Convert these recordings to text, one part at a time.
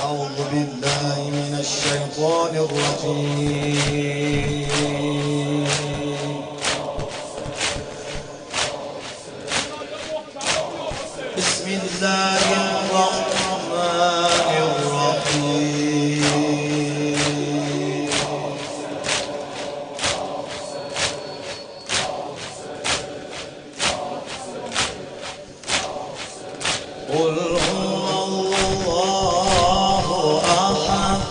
أعوذ بالله من الشيطان الرجيم. بسم الله الرحمن الرحيم. قل هو الله أحد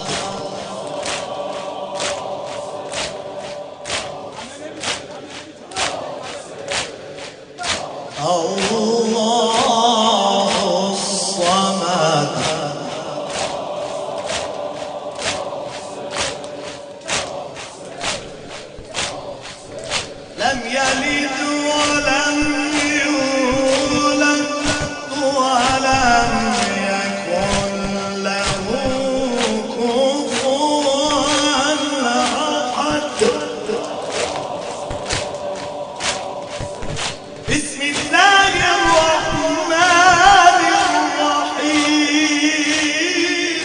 الله الصمد لم يلد ولم يولد ولم يكن له كفوا أحد. بسم الله الرحمن الرحيم.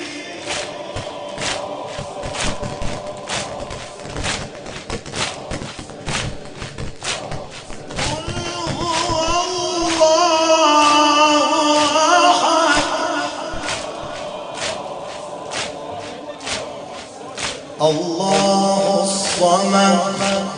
قل هو الله أحد الله الصمد